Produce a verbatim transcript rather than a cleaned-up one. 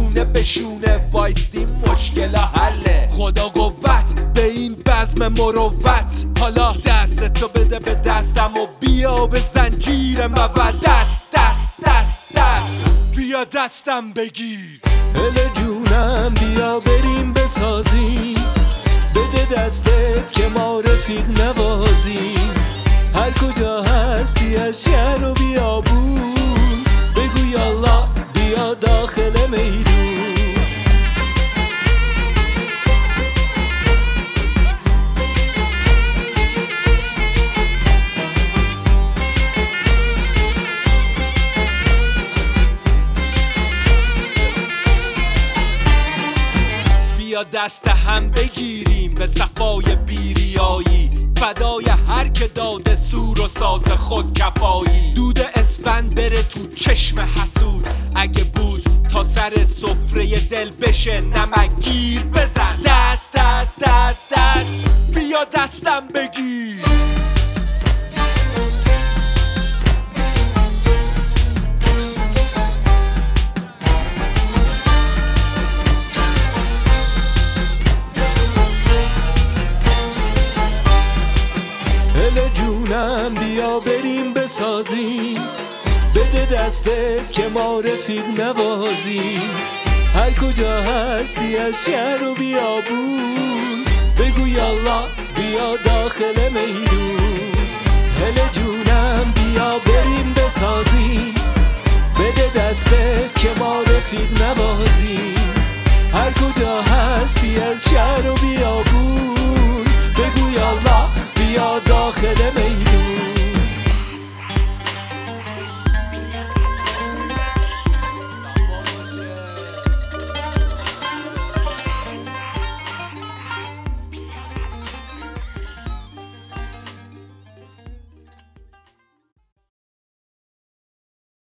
شونه به شونه وایستیم مشکل حله. خدا قوت به این بزم مروت، حالا دست تو بده به دستم و بیا به زنجیر مودت. دست دست دست بیا دستم بگیر. هله جونم بیا بریم بسازیم، بده دستت که ما رفیق نوازیم. هر کجا هستی از شهر و بیابون، بگو یالا بیا داخل میدون. بیا دست هم بگیریم به صفای بیریایی، فدای هر که داده سور و سات خود کفایی. دود اسفند بره تو چشم حسود، اگه بود تا سر سفره دل بشه نمکگیر بزن. دست دست دست دست بیا دستم بگیر. هله جونم بیا بریم بسازیم، بده دستت که ما رفیق نوازیم. هر کجا هستی از شهر و بیابون، بگو یالا بیا داخل میدون. هله جونم بیا بریم بسازیم، بده دستت